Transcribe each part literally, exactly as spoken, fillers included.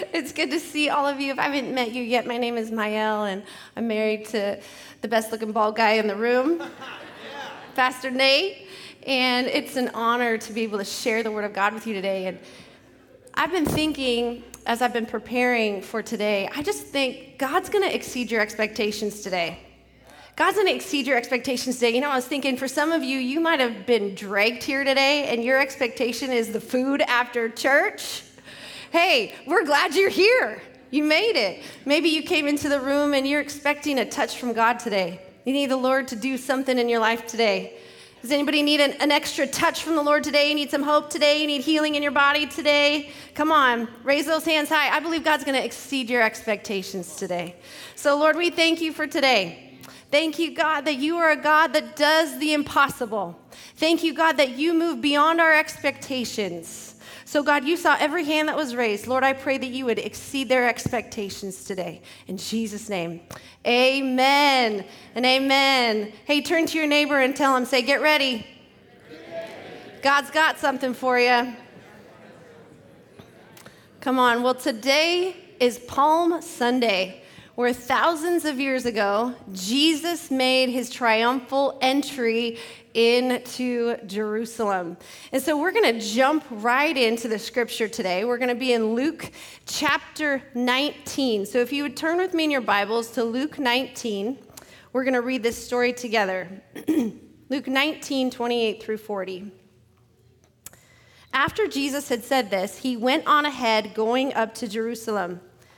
It's good to see all of you. If I haven't met you yet, my name is Mael, and I'm married to the best-looking bald guy in the room, yeah. Pastor Nate. And it's an honor to be able to share the Word of God with you today. And I've been thinking, as I've been preparing for today, I just think God's going to exceed your expectations today. God's going to exceed your expectations today. You know, I was thinking for some of you, you might have been dragged here today, and your expectation is the food after church. Hey, we're glad you're here. You made it. Maybe you came into the room and you're expecting a touch from God today. You need the Lord to do something in your life today. Does anybody need an, an extra touch from the Lord today? You need some hope today? You need healing in your body today? Come on, raise those hands high. I believe God's going to exceed your expectations today. So, Lord, we thank you for today. Thank you, God, that you are a God that does the impossible. Thank you, God, that you move beyond our expectations. So, God, you saw every hand that was raised. Lord, I pray that you would exceed their expectations today. In Jesus' name, amen and amen. Hey, turn to your neighbor and tell him, say, get ready. God's got something for you. Come on. Well, today is Palm Sunday, where thousands of years ago, Jesus made his triumphal entry into Jerusalem. And so we're going to jump right into the scripture today. We're going to be in Luke chapter nineteen. So if you would turn with me in your Bibles to Luke nineteen, we're going to read this story together. Luke nineteen, twenty-eight through forty. After Jesus had said this, he went on ahead going up to Jerusalem.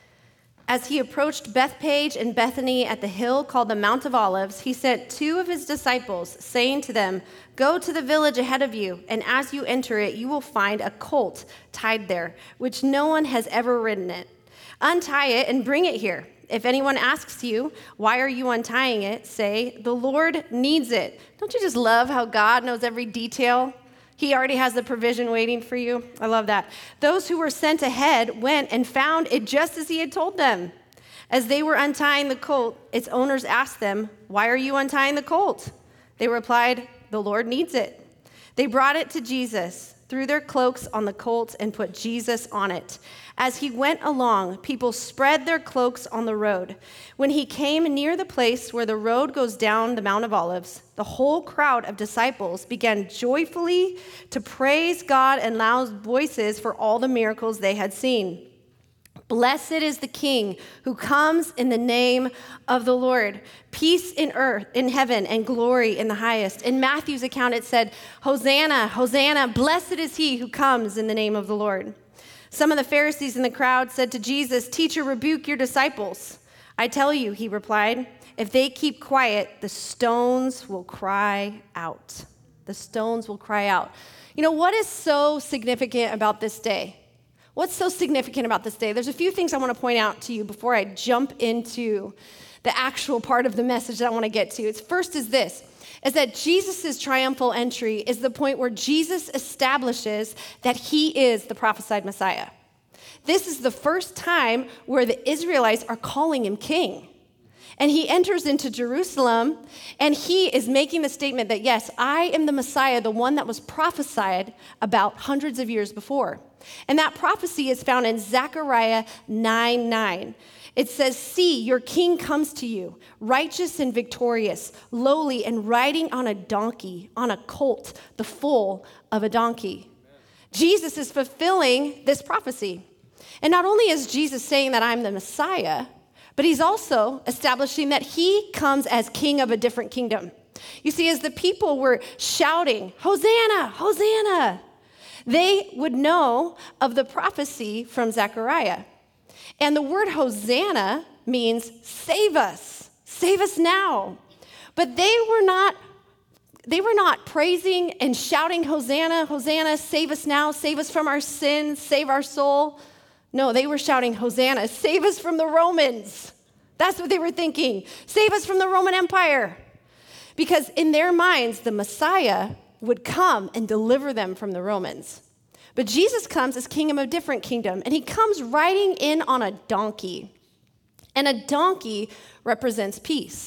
As he approached Bethphage and Bethany at the hill called the Mount of Olives, he sent two of his disciples, saying to them, "Go to the village ahead of you, and as you enter it, you will find a colt tied there, which no one has ever ridden it. Untie it and bring it here. If anyone asks you, 'Why are you untying it?' say, 'The Lord needs it.'" Don't you just love how God knows every detail? He already has the provision waiting for you. I love that. Those who were sent ahead went and found it just as he had told them. As they were untying the colt, its owners asked them, "Why are you untying the colt?" They replied, "The Lord needs it." They brought it to Jesus, threw their cloaks on the colt, and put Jesus on it. As he went along, people spread their cloaks on the road. When he came near the place where the road goes down the Mount of Olives, the whole crowd of disciples began joyfully to praise God in loud voices for all the miracles they had seen. "Blessed is the King who comes in the name of the Lord. Peace in earth, in heaven, and glory in the highest." In Matthew's account, it said, "Hosanna, Hosanna, blessed is he who comes in the name of the Lord." Some of the Pharisees in the crowd said to Jesus, "Teacher, rebuke your disciples." "I tell you," he replied, "if they keep quiet, the stones will cry out." The stones will cry out. You know, what is so significant about this day? What's so significant about this day? There's a few things I want to point out to you before I jump into the actual part of the message that I want to get to. It's first is this, is that Jesus' triumphal entry is the point where Jesus establishes that he is the prophesied Messiah. This is the first time where the Israelites are calling him king. And he enters into Jerusalem, and he is making the statement that, yes, I am the Messiah, the one that was prophesied about hundreds of years before. And that prophecy is found in Zechariah nine nine. It says, "See, your king comes to you, righteous and victorious, lowly and riding on a donkey, on a colt, the foal of a donkey." Amen. Jesus is fulfilling this prophecy. And not only is Jesus saying that I'm the Messiah, but he's also establishing that he comes as king of a different kingdom. You see, as the people were shouting, "Hosanna, Hosanna," they would know of the prophecy from Zechariah. And the word Hosanna means save us, save us now. But they were not, they were not praising and shouting, "Hosanna, Hosanna, save us now, save us from our sins, save our soul." No, they were shouting, "Hosanna, save us from the Romans." That's what they were thinking. Save us from the Roman Empire. Because in their minds, the Messiah would come and deliver them from the Romans. But Jesus comes as king of a different kingdom, and he comes riding in on a donkey. And a donkey represents peace.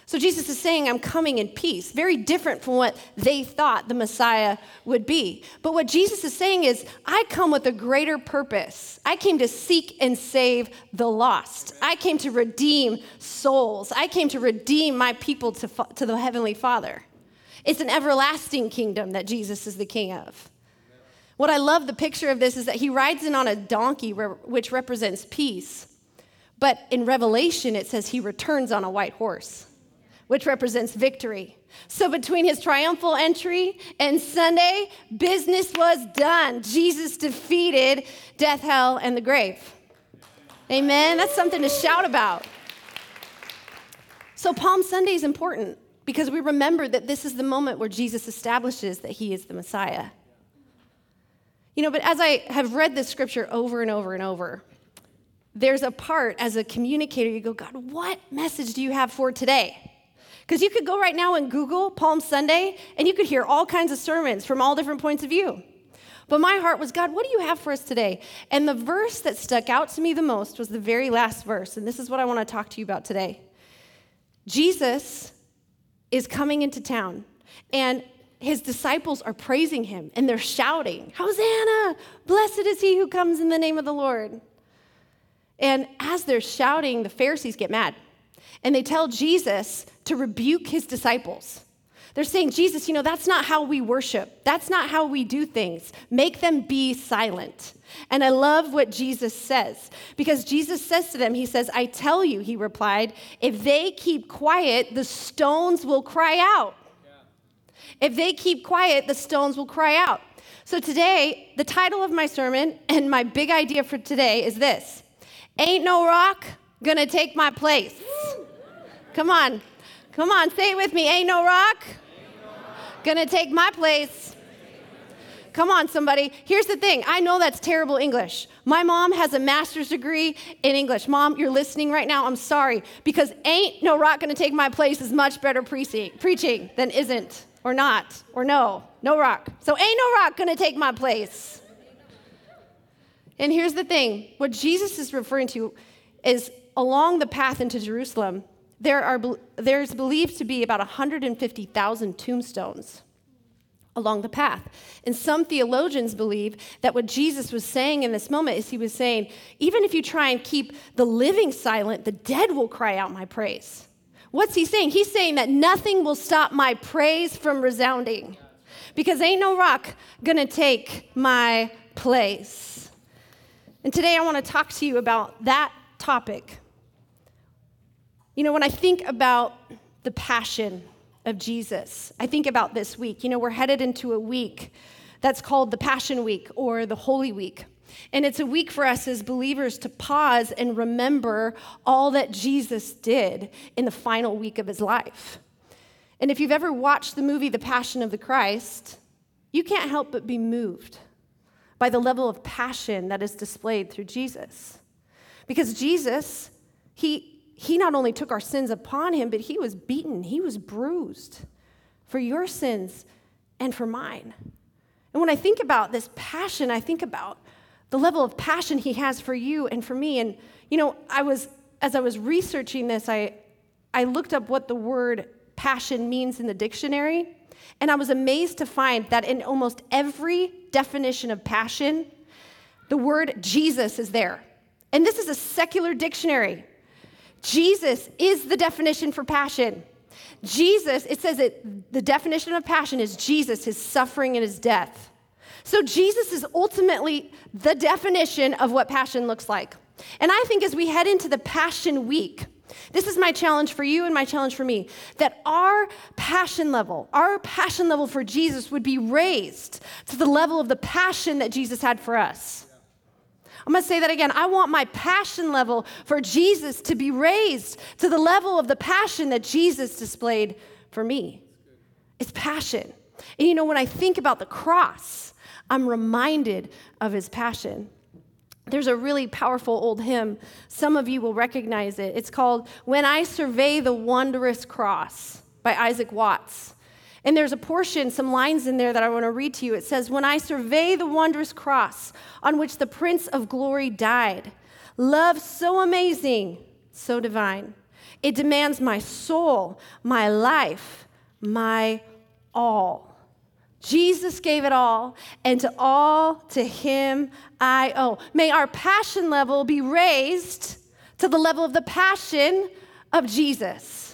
So Jesus is saying, I'm coming in peace. Very different from what they thought the Messiah would be. But what Jesus is saying is, I come with a greater purpose. I came to seek and save the lost. I came to redeem souls. I came to redeem my people to, to the Heavenly Father. It's an everlasting kingdom that Jesus is the king of. What I love the picture of this is that he rides in on a donkey, which represents peace. But in Revelation, it says he returns on a white horse, which represents victory. So between his triumphal entry and Sunday, business was done. Jesus defeated death, hell, and the grave. Amen? That's something to shout about. So Palm Sunday is important because we remember that this is the moment where Jesus establishes that he is the Messiah. You know, but as I have read this scripture over and over and over, there's a part as a communicator, you go, God, what message do you have for today? Because you could go right now and Google Palm Sunday, and you could hear all kinds of sermons from all different points of view. But my heart was, God, what do you have for us today? And the verse that stuck out to me the most was the very last verse, and this is what I want to talk to you about today. Jesus is coming into town, and his disciples are praising him, and they're shouting, Hosanna! Blessed is he who comes in the name of the Lord. And as they're shouting, the Pharisees get mad. And they tell Jesus to rebuke his disciples. They're saying, Jesus, you know, that's not how we worship. That's not how we do things. Make them be silent. And I love what Jesus says. Because Jesus says to them, he says, I tell you, he replied, if they keep quiet, the stones will cry out. Yeah. If they keep quiet, the stones will cry out. So today, the title of my sermon and my big idea for today is this. Ain't no rock gonna take my place. Come on. Come on, say it with me. Ain't no rock gonna take my place. Come on, somebody. Here's the thing. I know that's terrible English. My mom has a master's degree in English. Mom, you're listening right now. I'm sorry. Because ain't no rock gonna take my place is much better preaching, preaching than isn't or not or no. No rock. So ain't no rock gonna take my place. And here's the thing. What Jesus is referring to is along the path into Jerusalem, there are there's believed to be about one hundred fifty thousand tombstones along the path. And some theologians believe that what Jesus was saying in this moment is he was saying, even if you try and keep the living silent, the dead will cry out my praise. What's he saying? He's saying that nothing will stop my praise from resounding because ain't no rock gonna take my place. And today I want to talk to you about that topic. You know, when I think about the passion of Jesus, I think about this week. You know, we're headed into a week that's called the Passion Week or the Holy Week. And it's a week for us as believers to pause and remember all that Jesus did in the final week of his life. And if you've ever watched the movie The Passion of the Christ, you can't help but be moved by the level of passion that is displayed through Jesus. Because Jesus, he He not only took our sins upon him, but he was beaten, he was bruised for your sins and for mine. And when I think about this passion, I think about the level of passion he has for you and for me. And, you know, I was, as I was researching this, I, I looked up what the word passion means in the dictionary, and I was amazed to find that in almost every definition of passion, the word Jesus is there. And this is a secular dictionary. Jesus is the definition for passion. Jesus, it says that the definition of passion is Jesus, his suffering and his death. So Jesus is ultimately the definition of what passion looks like. And I think as we head into the Passion Week, this is my challenge for you and my challenge for me, that our passion level, our passion level for Jesus would be raised to the level of the passion that Jesus had for us. I'm going to say that again. I want my passion level for Jesus to be raised to the level of the passion that Jesus displayed for me. It's passion. And you know, when I think about the cross, I'm reminded of his passion. There's a really powerful old hymn. Some of you will recognize it. It's called When I Survey the Wondrous Cross by Isaac Watts. And there's a portion, some lines in there that I want to read to you. It says, when I survey the wondrous cross on which the Prince of Glory died, love so amazing, so divine, It demands my soul, my life, my all. Jesus gave it all, and to all to him I owe. May our passion level be raised to the level of the passion of Jesus.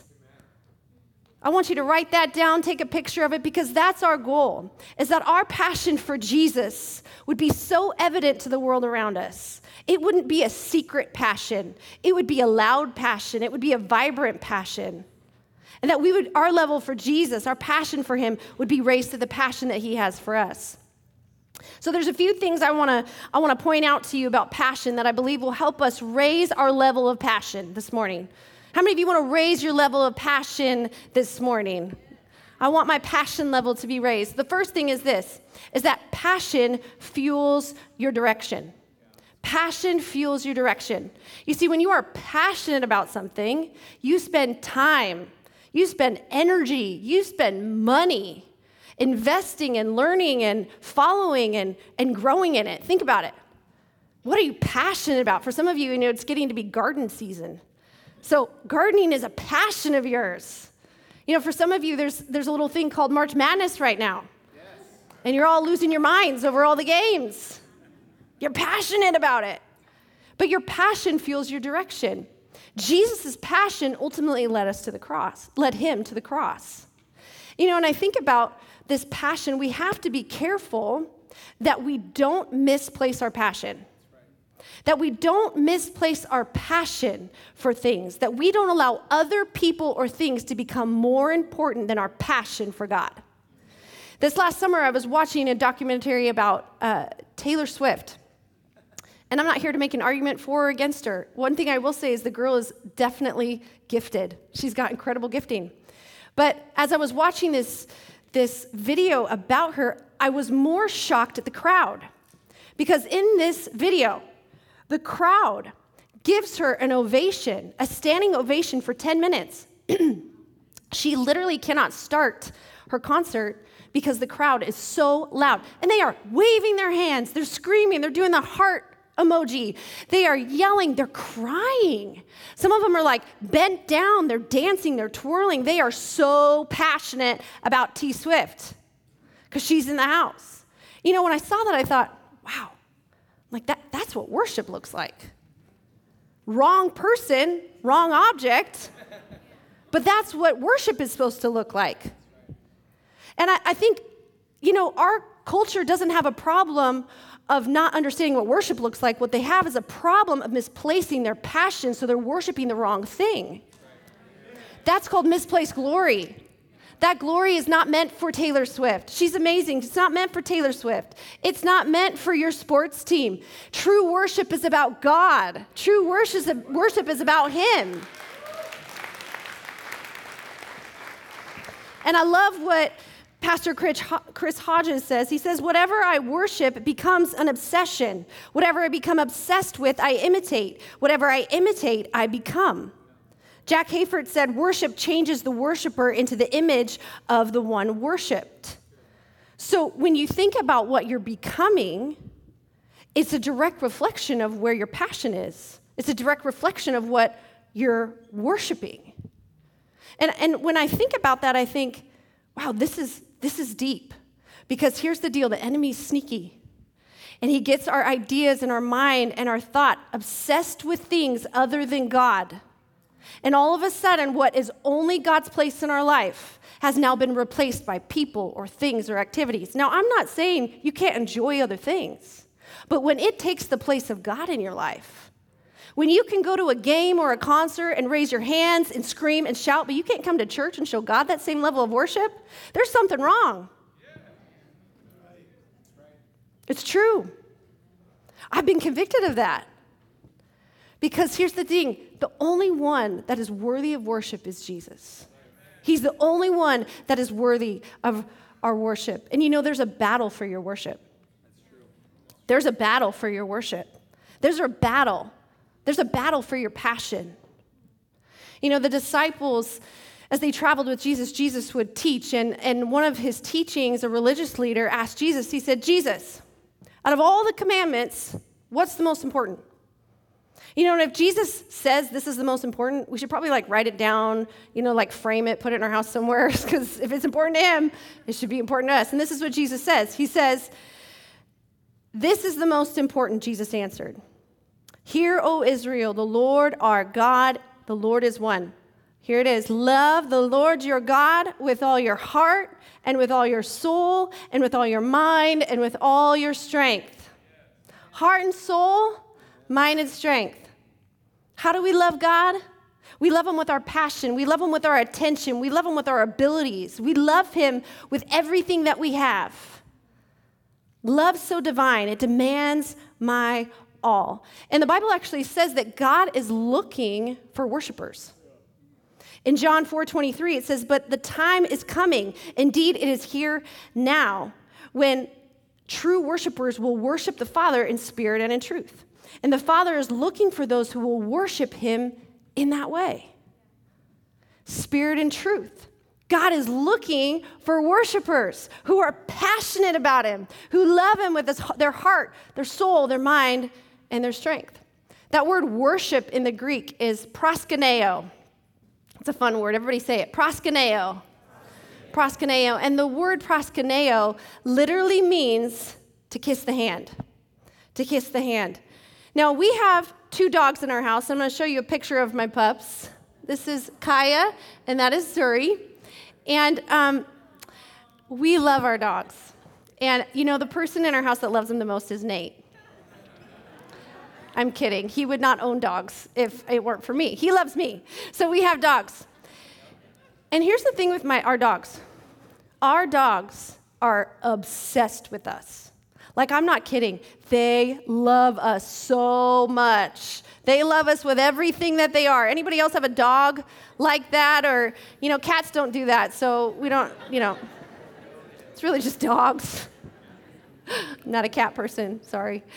I want you to write that down, take a picture of it, because that's our goal, is that our passion for Jesus would be so evident to the world around us. It wouldn't be a secret passion. It would be a loud passion. It would be a vibrant passion. And that we would, our level for Jesus, our passion for him, would be raised to the passion that he has for us. So there's a few things I want to I want to point out to you about passion that I believe will help us raise our level of passion this morning. How many of you want to raise your level of passion this morning? I want my passion level to be raised. The first thing is this, is that passion fuels your direction. Passion fuels your direction. You see, when you are passionate about something, you spend time, you spend energy, you spend money investing and learning and following and, and growing in it. Think about it. What are you passionate about? For some of you, you know, it's getting to be garden season. So gardening is a passion of yours. You know, for some of you, there's there's a little thing called March Madness right now. Yes. And you're all losing your minds over all the games. You're passionate about it. But your passion fuels your direction. Jesus' passion ultimately led us to the cross, led him to the cross. You know, and I think about this passion, we have to be careful that we don't misplace our passion. That we don't misplace our passion for things, that we don't allow other people or things to become more important than our passion for God. This last summer, I was watching a documentary about uh, Taylor Swift. And I'm not here to make an argument for or against her. One thing I will say is the girl is definitely gifted. She's got incredible gifting. But as I was watching this, this video about her, I was more shocked at the crowd. Because in this video, the crowd gives her an ovation, a standing ovation for ten minutes. She literally cannot start her concert because the crowd is so loud. And they are waving their hands, they're screaming, they're doing the heart emoji. They are yelling, they're crying. Some of them are like bent down, they're dancing, they're twirling. They are so passionate about T Swift because she's in the house. You know, when I saw that, I thought, wow, like that, that's what worship looks like. Wrong person, wrong object, but that's what worship is supposed to look like. And I, I think, you know, our culture doesn't have a problem of not understanding what worship looks like. What they have is a problem of misplacing their passion, so they're worshiping the wrong thing. That's called misplaced glory. That glory is not meant for Taylor Swift. She's amazing. It's not meant for Taylor Swift. It's not meant for your sports team. True worship is about God. True worship, worship is about him. And I love what Pastor Chris Hodges says. He says, whatever I worship becomes an obsession. Whatever I become obsessed with, I imitate. Whatever I imitate, I become. Jack Hayford said, worship changes the worshiper into the image of the one worshiped. So when you think about what you're becoming, it's a direct reflection of where your passion is. It's a direct reflection of what you're worshiping. And, and when I think about that, I think, wow, this is this is deep. Because here's the deal, the enemy's sneaky. And he gets our ideas and our mind and our thought obsessed with things other than God. And all of a sudden, what is only God's place in our life has now been replaced by people or things or activities. Now, I'm not saying you can't enjoy other things, but when it takes the place of God in your life, when you can go to a game or a concert and raise your hands and scream and shout, but you can't come to church and show God that same level of worship, there's something wrong. It's true. I've been convicted of that. Because here's the thing, the only one that is worthy of worship is Jesus. He's the only one that is worthy of our worship. And you know, there's a battle for your worship. There's a battle for your worship. There's a battle. There's a battle for your passion. You know, the disciples, as they traveled with Jesus, Jesus would teach. And, and one of his teachings, a religious leader asked Jesus, he said, Jesus, out of all the commandments, what's the most important? You know, and if Jesus says this is the most important, we should probably like write it down, you know, like frame it, put it in our house somewhere, because if it's important to him, it should be important to us. And this is what Jesus says. He says, this is the most important, Jesus answered. Hear, O Israel, the Lord our God, the Lord is one. Here it is. Love the Lord your God with all your heart and with all your soul and with all your mind and with all your strength. Heart and soul, mind and strength. How do we love God? We love him with our passion. We love him with our attention. We love him with our abilities. We love him with everything that we have. Love so divine, it demands my all. And the Bible actually says that God is looking for worshipers. In John four twenty-three, it says, but the time is coming. Indeed, it is here now when true worshipers will worship the Father in spirit and in truth. And the Father is looking for those who will worship him in that way. Spirit and truth. God is looking for worshipers who are passionate about him, who love him with their heart, their soul, their mind, and their strength. That word worship in the Greek is proskuneo. It's a fun word. Everybody say it. Proskuneo. Proskuneo. And the word proskuneo literally means to kiss the hand. To kiss the hand. Now, we have two dogs in our house. I'm going to show you a picture of my pups. This is Kaya, and that is Zuri. And um, we love our dogs. And, you know, the person in our house that loves them the most is Nate. I'm kidding. He would not own dogs if it weren't for me. He loves me. So we have dogs. And here's the thing with my our dogs. Our dogs are obsessed with us. Like, I'm not kidding. They love us so much. They love us with everything that they are. Anybody else have a dog like that? Or, you know, cats don't do that, so we don't, you know. It's really just dogs. I'm not a cat person, sorry.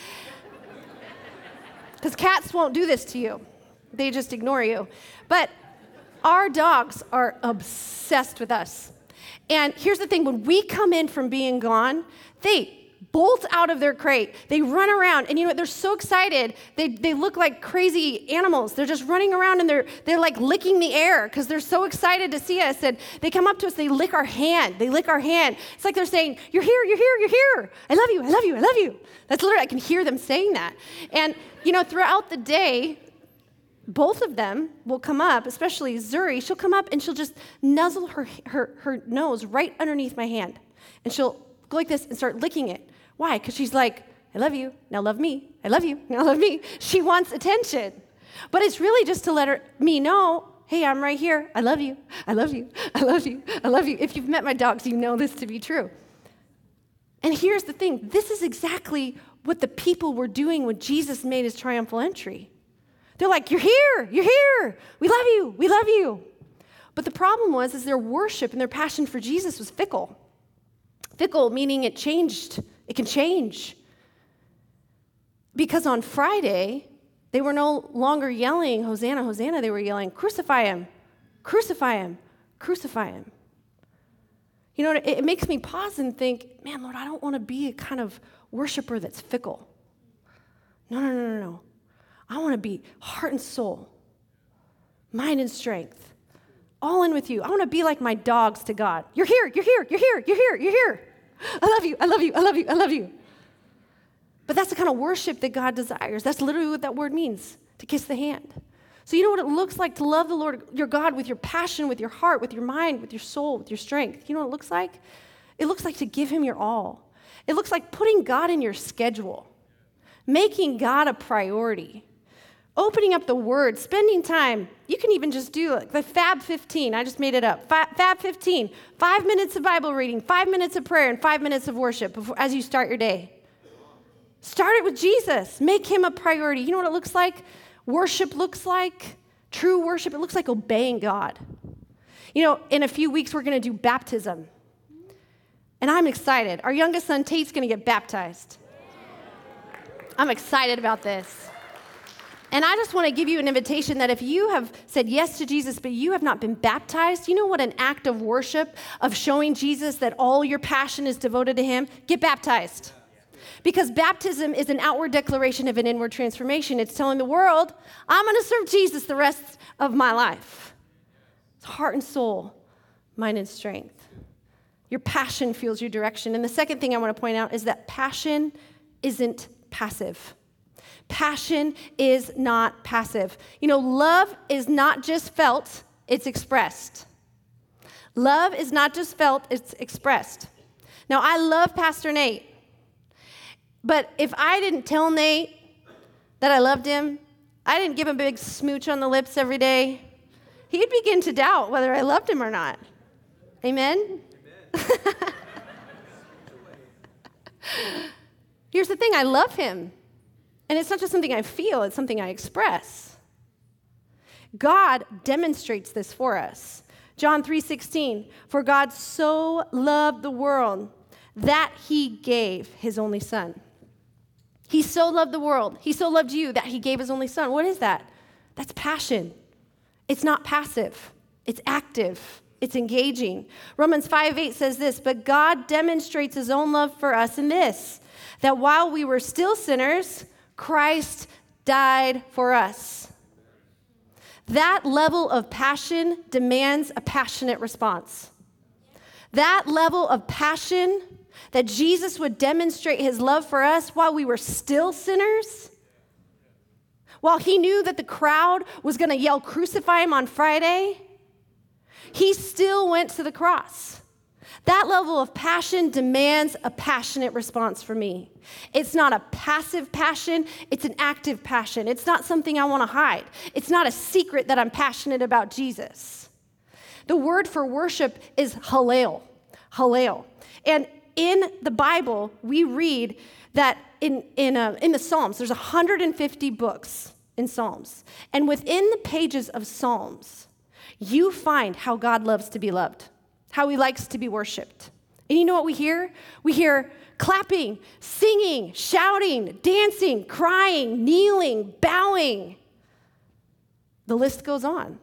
Because cats won't do this to you. They just ignore you. But our dogs are obsessed with us. And here's the thing. When we come in from being gone, they bolt out of their crate. They run around, and you know what? They're so excited. They they look like crazy animals. They're just running around, and they're they're like licking the air because they're so excited to see us. And they come up to us. They lick our hand. They lick our hand. It's like they're saying, "You're here. You're here. You're here. I love you. I love you. I love you." That's literally, I can hear them saying that. And you know, throughout the day, both of them will come up, especially Zuri. She'll come up and she'll just nuzzle her her her nose right underneath my hand, and she'll go like this and start licking it. Why? Because she's like, I love you, now love me. I love you, now love me. She wants attention. But it's really just to let her, me know, hey, I'm right here. I love you. I love you. I love you. I love you. If you've met my dogs, you know this to be true. And here's the thing. This is exactly what the people were doing when Jesus made his triumphal entry. They're like, you're here. You're here. We love you. We love you. But the problem was is their worship and their passion for Jesus was fickle. Fickle meaning it changed. It can change. Because on Friday, they were no longer yelling, Hosanna, Hosanna. They were yelling, crucify him, crucify him, crucify him. You know, it, it makes me pause and think, man, Lord, I don't want to be a kind of worshiper that's fickle. No, no, no, no, no. I want to be heart and soul, mind and strength, all in with you. I want to be like my dogs to God. You're here, you're here, you're here, you're here, you're here. I love you, I love you, I love you, I love you. But that's the kind of worship that God desires. That's literally what that word means, to kiss the hand. So you know what it looks like to love the Lord, your God, with your passion, with your heart, with your mind, with your soul, with your strength. You know what it looks like? It looks like to give him your all. It looks like putting God in your schedule, making God a priority, opening up the Word, spending time. You can even just do like the Fab fifteen. I just made it up. Fab fifteen. Five minutes of Bible reading, five minutes of prayer, and five minutes of worship before, as you start your day. Start it with Jesus. Make him a priority. You know what it looks like? Worship looks like, true worship, it looks like obeying God. You know, in a few weeks, we're going to do baptism. And I'm excited. Our youngest son, Tate's going to get baptized. I'm excited about this. And I just want to give you an invitation that if you have said yes to Jesus, but you have not been baptized, you know what an act of worship, of showing Jesus that all your passion is devoted to him? Get baptized. Because baptism is an outward declaration of an inward transformation. It's telling the world, I'm going to serve Jesus the rest of my life. It's heart and soul, mind and strength. Your passion fuels your direction. And the second thing I want to point out is that passion isn't passive. Passion is not passive. You know, love is not just felt, it's expressed. Love is not just felt, it's expressed. Now, I love Pastor Nate, but if I didn't tell Nate that I loved him, I didn't give him a big smooch on the lips every day, he'd begin to doubt whether I loved him or not. Amen? Amen. Here's the thing, I love him. And it's not just something I feel, it's something I express. God demonstrates this for us. John three sixteen, for God so loved the world that he gave his only son. He so loved the world. He so loved you that he gave his only son. What is that? That's passion. It's not passive. It's active. It's engaging. Romans five eight says this, but God demonstrates his own love for us in this, that while we were still sinners, Christ died for us. That level of passion demands a passionate response. That level of passion that Jesus would demonstrate his love for us while we were still sinners, while he knew that the crowd was going to yell, crucify him on Friday, he still went to the cross. That level of passion demands a passionate response from me. It's not a passive passion, it's an active passion. It's not something I want to hide. It's not a secret that I'm passionate about Jesus. The word for worship is hallel, hallel. And in the Bible, we read that in, in, uh, in the Psalms, there's one hundred fifty books in Psalms. And within the pages of Psalms, you find how God loves to be loved, how he likes to be worshiped. And you know what we hear? We hear clapping, singing, shouting, dancing, crying, kneeling, bowing. The list goes on.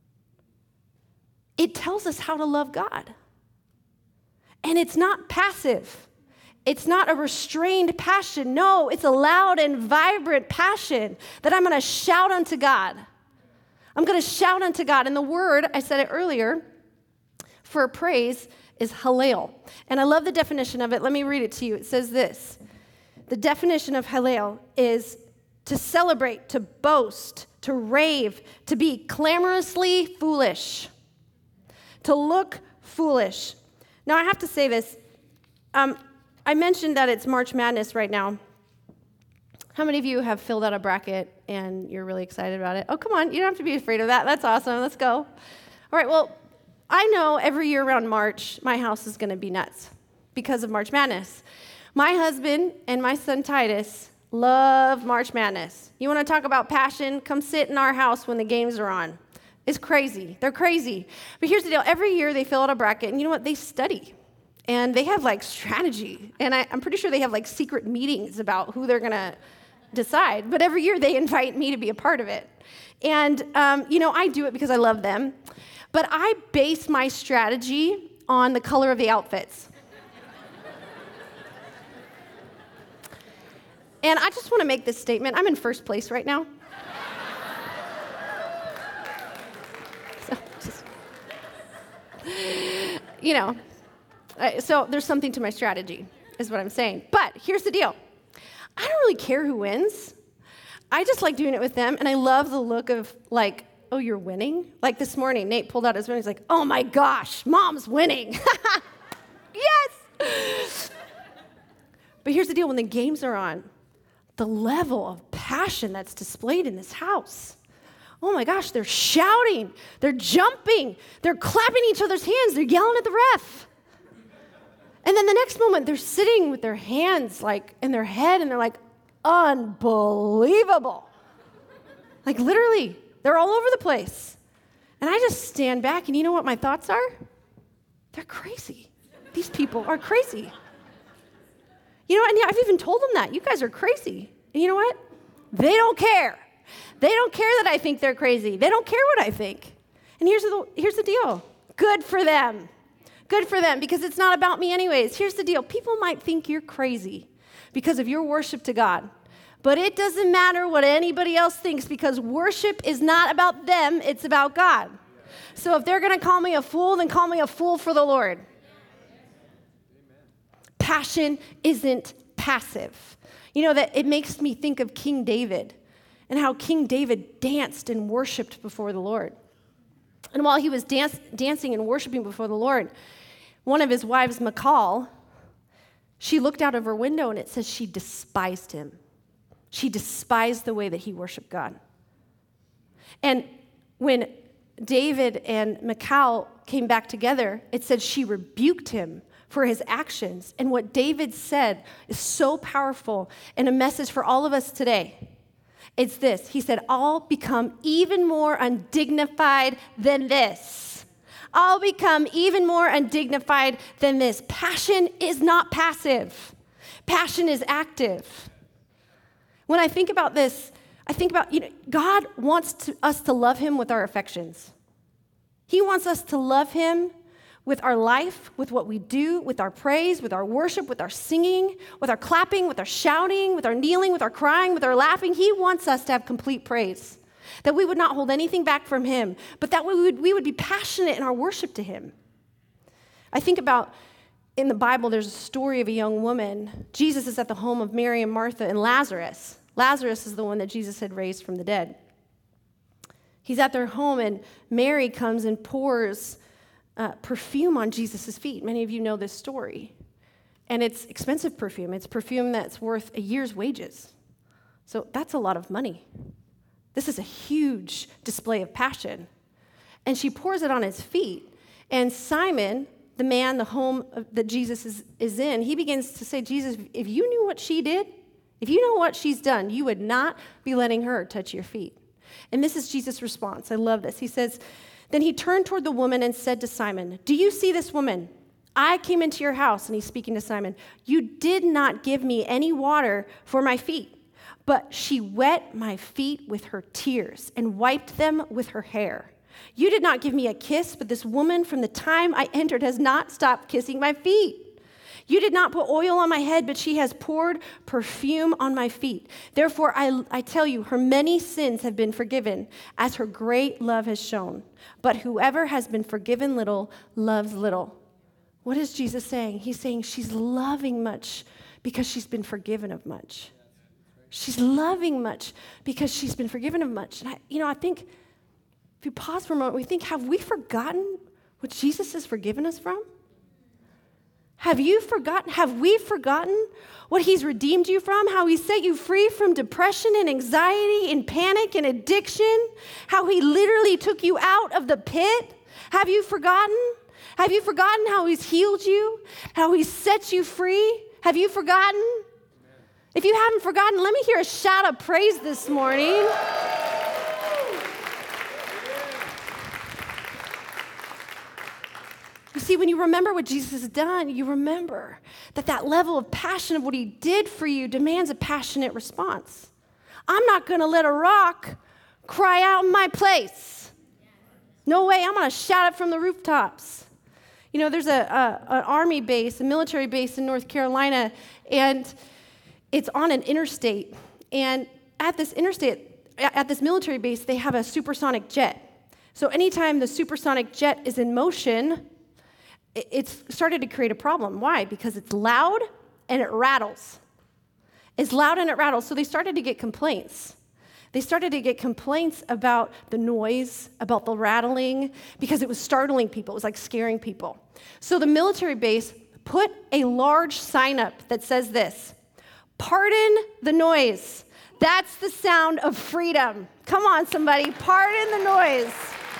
It tells us how to love God. And it's not passive. It's not a restrained passion. No, it's a loud and vibrant passion that I'm going to shout unto God. I'm going to shout unto God. And the word, I said it earlier, for praise is hallel. And I love the definition of it. Let me read it to you. It says this. The definition of hallel is to celebrate, to boast, to rave, to be clamorously foolish, to look foolish. Now, I have to say this. Um, I mentioned that it's March Madness right now. How many of you have filled out a bracket and you're really excited about it? Oh, come on. You don't have to be afraid of that. That's awesome. Let's go. All right, well, I know every year around March, my house is going to be nuts because of March Madness. My husband and my son Titus love March Madness. You want to talk about passion? Come sit in our house when the games are on. It's crazy. They're crazy. But here's the deal. Every year they fill out a bracket, and you know what? They study. And they have, like, strategy. And I, I'm pretty sure they have, like, secret meetings about who they're going to decide. But every year they invite me to be a part of it. And, um, you know, I do it because I love them. But I base my strategy on the color of the outfits. And I just want to make this statement. I'm in first place right now. So, just, you know, so there's something to my strategy, is what I'm saying. But here's the deal. I don't really care who wins. I just like doing it with them, and I love the look of, like, oh, you're winning? Like this morning, Nate pulled out his phone. He's like, oh, my gosh, Mom's winning. Yes! But here's the deal. When the games are on, the level of passion that's displayed in this house. Oh, my gosh, they're shouting. They're jumping. They're clapping each other's hands. They're yelling at the ref. And then the next moment, they're sitting with their hands, like, in their head, and they're like, unbelievable. Like, literally, they're all over the place. And I just stand back, and you know what my thoughts are? They're crazy. These people are crazy. You know, and I've even told them that. You guys are crazy. And you know what? They don't care. They don't care that I think they're crazy. They don't care what I think. And here's the, here's the deal. Good for them. Good for them, because it's not about me anyways. Here's the deal. People might think you're crazy. because of your worship to God. But it doesn't matter what anybody else thinks because worship is not about them, it's about God. So if they're going to call me a fool, then call me a fool for the Lord. Passion isn't passive. You know, that it makes me think of King David and how King David danced and worshiped before the Lord. And while he was dance, dancing and worshiping before the Lord, one of his wives, Michal, she looked out of her window and it says she despised him. She despised the way that he worshiped God. And when David and Michal came back together, it said she rebuked him for his actions. And what David said is so powerful and a message for all of us today. It's this. He said, I'll become even more undignified than this. I'll become even more undignified than this. Passion is not passive. Passion is active. When I think about this, I think about, you know, God wants to, us to love him with our affections. He wants us to love him with our life, with what we do, with our praise, with our worship, with our singing, with our clapping, with our shouting, with our kneeling, with our crying, with our laughing. He wants us to have complete praise, that we would not hold anything back from him, but that we would, we would be passionate in our worship to him. I think about in the Bible, there's a story of a young woman. Jesus is at the home of Mary and Martha and Lazarus. Lazarus is the one that Jesus had raised from the dead. He's at their home, and Mary comes and pours uh, perfume on Jesus' feet. Many of you know this story. And it's expensive perfume. It's perfume that's worth a year's wages. So that's a lot of money. This is a huge display of passion. And she pours it on his feet. And Simon, the man, the home of, that Jesus is, is in, he begins to say, Jesus, if you knew what she did, if you know what she's done, you would not be letting her touch your feet. And this is Jesus' response. I love this. He says, then he turned toward the woman and said to Simon, do you see this woman? I came into your house, and he's speaking to Simon. You did not give me any water for my feet, but she wet my feet with her tears and wiped them with her hair. You did not give me a kiss, but this woman from the time I entered has not stopped kissing my feet. You did not put oil on my head, but she has poured perfume on my feet. Therefore, I, I tell you, her many sins have been forgiven, as her great love has shown. But whoever has been forgiven little loves little. What is Jesus saying? He's saying she's loving much because she's been forgiven of much. She's loving much because she's been forgiven of much. And I, you know, I think, if you pause for a moment, we think, have we forgotten what Jesus has forgiven us from? Have you forgotten, have we forgotten what he's redeemed you from? How he set you free from depression and anxiety and panic and addiction? How he literally took you out of the pit? Have you forgotten? Have you forgotten how he's healed you? How he set you free? Have you forgotten? If you haven't forgotten, let me hear a shout of praise this morning. You see, when you remember what Jesus has done, you remember that that level of passion of what he did for you demands a passionate response. I'm not going to let a rock cry out in my place. No way, I'm going to shout it from the rooftops. You know, there's a, a an army base, a military base in North Carolina, and it's on an interstate. And at this interstate, at this military base, they have a supersonic jet. So anytime the supersonic jet is in motion, it's started to create a problem. Why? Because it's loud and it rattles. It's loud and it rattles. So they started to get complaints. They started to get complaints about the noise, about the rattling, because it was startling people. It was like scaring people. So the military base put a large sign up that says this: pardon the noise. That's the sound of freedom. Come on, somebody, pardon the noise.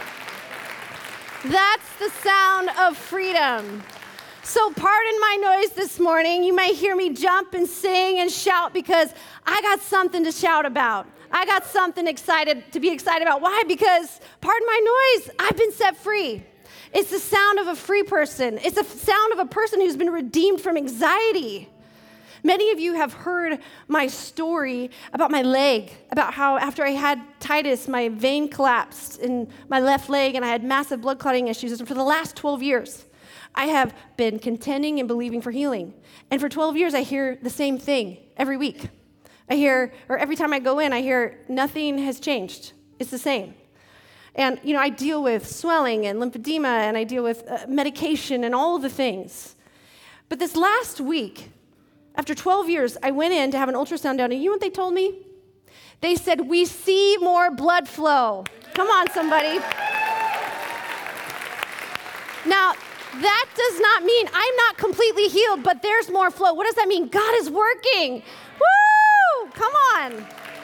That's the sound of freedom. So pardon my noise this morning. You may hear me jump and sing and shout because I got something to shout about. I got something excited to be excited about. Why? Because, pardon my noise, I've been set free. It's the sound of a free person. It's the sound of a person who's been redeemed from anxiety. Many of you have heard my story about my leg, about how after I had titus, my vein collapsed in my left leg, and I had massive blood clotting issues. And for the last twelve years, I have been contending and believing for healing. And for twelve years, I hear the same thing every week. I hear, or every time I go in, I hear nothing has changed. It's the same. And, you know, I deal with swelling and lymphedema, and I deal with uh, medication and all of the things. But this last week, after twelve years, I went in to have an ultrasound done, and you know what they told me? They said, we see more blood flow. Come on, somebody. Now, that does not mean I'm not completely healed, but there's more flow. What does that mean? God is working. Woo! Come on.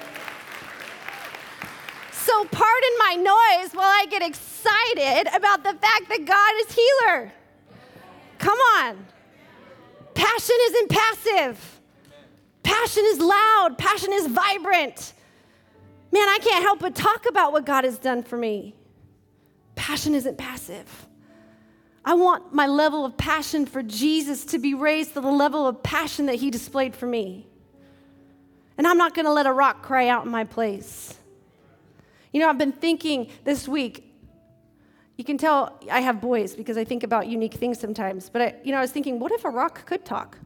So pardon my noise while I get excited about the fact that God is healer. Come on. Passion isn't passive. Passion is loud. Passion is vibrant. Man, I can't help but talk about what God has done for me. Passion isn't passive. I want my level of passion for Jesus to be raised to the level of passion that he displayed for me. And I'm not going to let a rock cry out in my place. You know, I've been thinking this week, you can tell I have boys because I think about unique things sometimes, but I, you know, I was thinking, what if a rock could talk?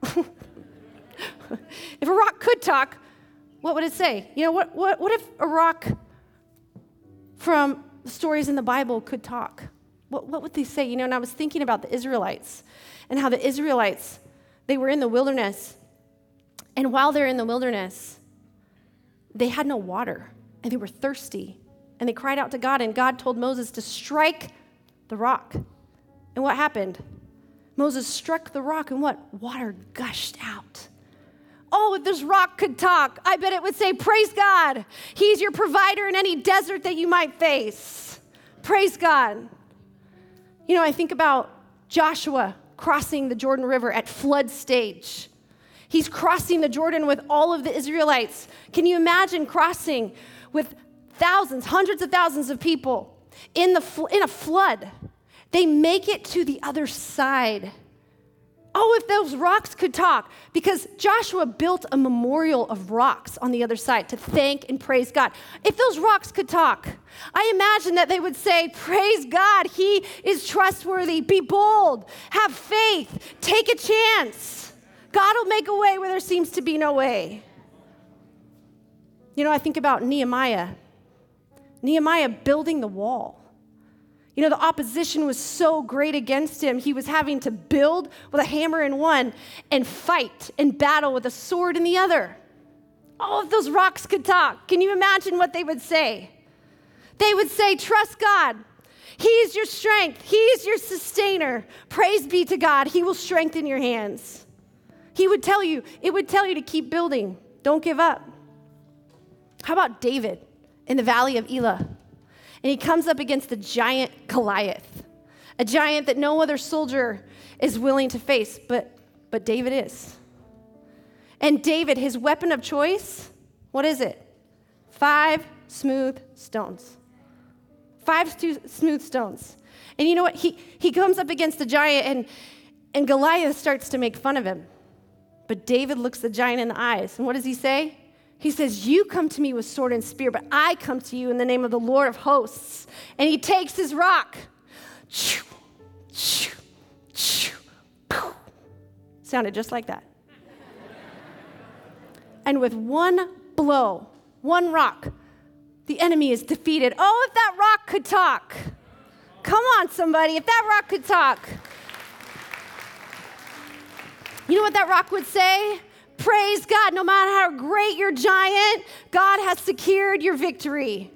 If a rock could talk, what would it say? You know, what, what, what if a rock from the stories in the Bible could talk? What, what would they say? You know, and I was thinking about the Israelites and how the Israelites, they were in the wilderness. And while they're in the wilderness, they had no water and they were thirsty. And they cried out to God, and God told Moses to strike the rock. And what happened? Moses struck the rock, and what? Water gushed out. Oh, if this rock could talk, I bet it would say, praise God. He's your provider in any desert that you might face. Praise God. You know, I think about Joshua crossing the Jordan River at flood stage. He's crossing the Jordan with all of the Israelites. Can you imagine crossing with thousands, hundreds of thousands of people in, the fl- in a flood? They make it to the other side. Oh, if those rocks could talk, because Joshua built a memorial of rocks on the other side to thank and praise God. If those rocks could talk, I imagine that they would say, praise God, he is trustworthy, be bold, have faith, take a chance. God will make a way where there seems to be no way. You know, I think about Nehemiah. Nehemiah building the wall. You know, the opposition was so great against him, he was having to build with a hammer in one and fight and battle with a sword in the other. Oh, if those rocks could talk, can you imagine what they would say? They would say, trust God. He is your strength. He is your sustainer. Praise be to God. He will strengthen your hands. He would tell you, it would tell you to keep building. Don't give up. How about David in the valley of Elah? And he comes up against the giant Goliath, a giant that no other soldier is willing to face, but, but David is. And David, his weapon of choice, what is it? Five smooth stones. Five stu- smooth stones. And you know what? He, he comes up against the giant, and, and Goliath starts to make fun of him. But David looks the giant in the eyes, and what does he say? He says, you come to me with sword and spear, but I come to you in the name of the Lord of hosts. And he takes his rock. Sounded just like that. And with one blow, one rock, the enemy is defeated. Oh, if that rock could talk. Come on, somebody, if that rock could talk. You know what that rock would say? Praise God, no matter how great your giant, God has secured your victory.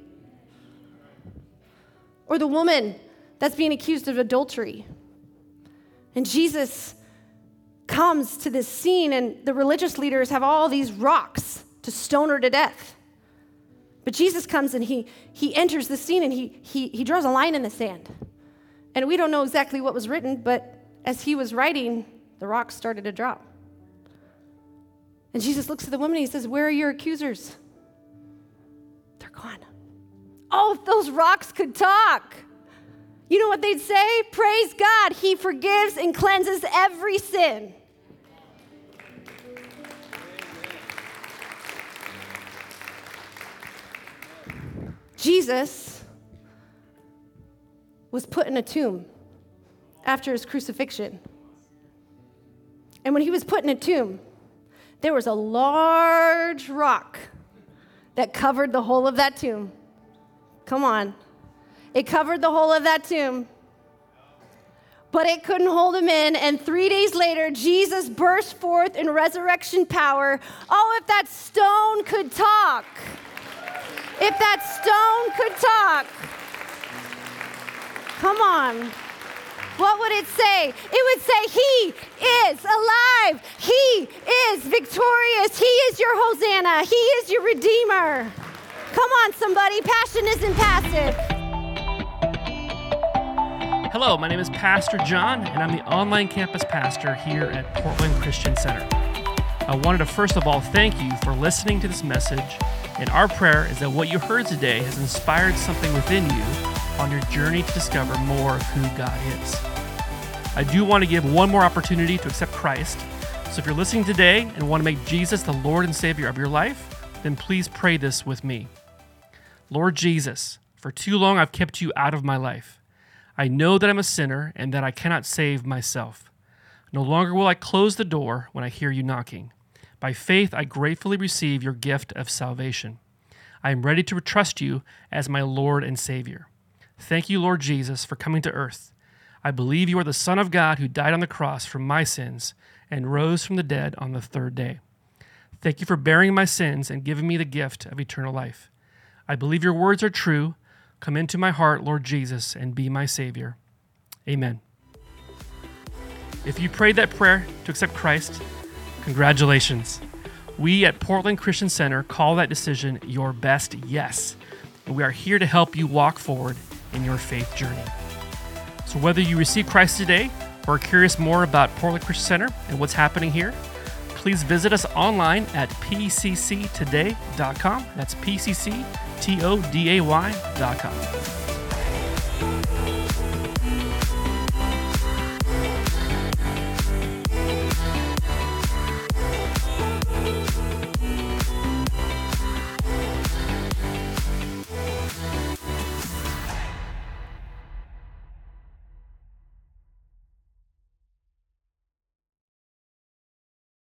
Or the woman that's being accused of adultery. And Jesus comes to this scene, and the religious leaders have all these rocks to stone her to death. But Jesus comes and he, he enters the scene, and he, he, he draws a line in the sand. And we don't know exactly what was written, but as he was writing, the rocks started to drop. And Jesus looks at the woman and he says, where are your accusers? They're gone. Oh, if those rocks could talk. You know what they'd say? Praise God. He forgives and cleanses every sin. Jesus was put in a tomb after his crucifixion. And when he was put in a tomb, there was a large rock that covered the whole of that tomb. Come on. It covered the whole of that tomb. But it couldn't hold him in, and three days later, Jesus burst forth in resurrection power. Oh, if that stone could talk. If that stone could talk. Come on. What would it say? It would say, he is alive. He is victorious. He is your Hosanna. He is your Redeemer. Come on, somebody. Passion isn't passive. Hello, my name is Pastor John, and I'm the online campus pastor here at Portland Christian Center. I wanted to first of all thank you for listening to this message, and our prayer is that what you heard today has inspired something within you on your journey to discover more of who God is. I do want to give one more opportunity to accept Christ, so if you're listening today and want to make Jesus the Lord and Savior of your life, then please pray this with me. Lord Jesus, for too long I've kept you out of my life. I know that I'm a sinner and that I cannot save myself. No longer will I close the door when I hear you knocking. By faith, I gratefully receive your gift of salvation. I am ready to trust you as my Lord and Savior. Thank you, Lord Jesus, for coming to earth. I believe you are the Son of God who died on the cross for my sins and rose from the dead on the third day. Thank you for bearing my sins and giving me the gift of eternal life. I believe your words are true. Come into my heart, Lord Jesus, and be my Savior. Amen. If you prayed that prayer to accept Christ, congratulations. We at Portland Christian Center call that decision your best yes, and we are here to help you walk forward in your faith journey. So whether you receive Christ today or are curious more about Portland Christian Center and what's happening here, please visit us online at p c c today dot com. That's P C C T O D A Y dot com.